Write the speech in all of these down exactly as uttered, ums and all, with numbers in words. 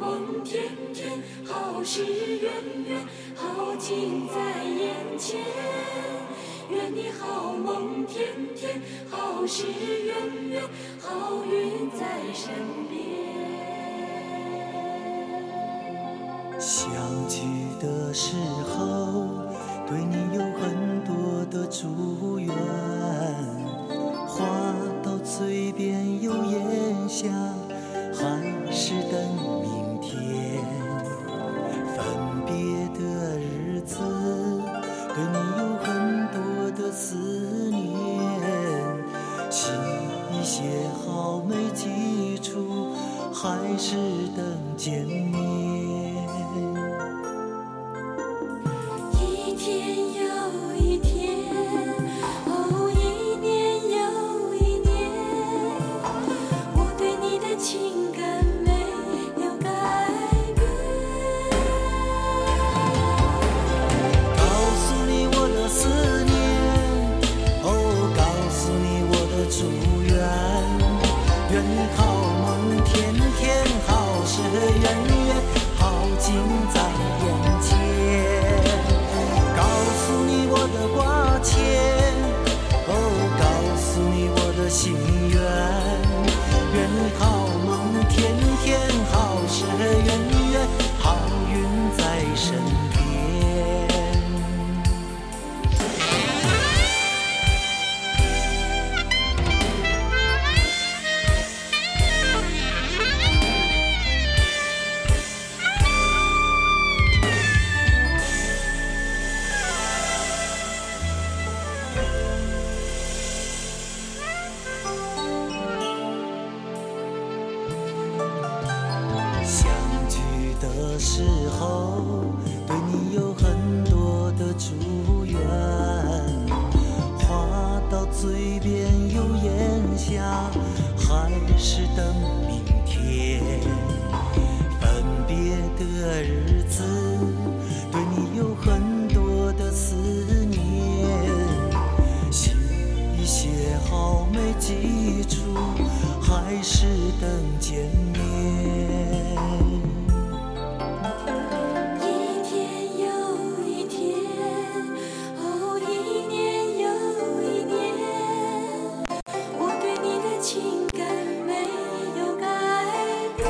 梦天天，好事远远，好景在眼前。愿你好梦天天，好事远远，好运在身边。 相聚的时候，对你有很多的祝愿，话到嘴边又咽下，还是等明天。分别的日子，对你有很多的思念，心已写好没寄出，还是等见面。 一天又一天，哦，一年又一年，我对你的情感没有改变。 告诉你我的思念，哦，告诉你我的祝愿，愿你好梦天天，好事远远，好景在眼前。告诉你我的挂牵，哦，告诉你我的心愿，愿你好梦天天，好事远远，好运在身边。相聚的时候，对你有很多的祝愿，话到嘴边又咽下，还是等明天。分别的日子，对你有很多的思念，信已写好没寄出，还是等见面。 一天又一天，哦，一年又一年，我对你的情感没有改变。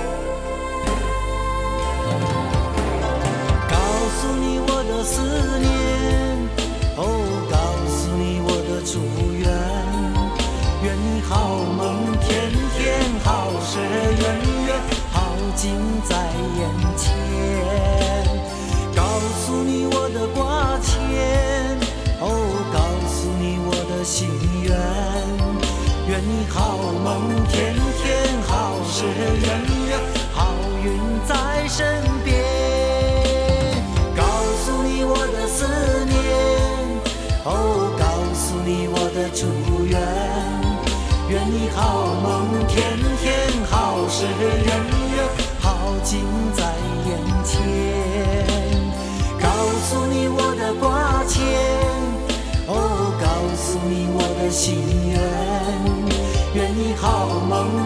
告诉你我的思念，哦，告诉你我的祝愿，愿你好梦天天，好事远远，好景在眼前。告诉你我的挂牵，哦，告诉你我的心愿，愿你好梦天天，好事远远，好运在身边。告诉你我的思念，哦，告诉你我的祝愿，愿你好梦天天，好事远远，好景在眼前。告诉你我的挂牵，哦，告诉你我的心愿，愿你好梦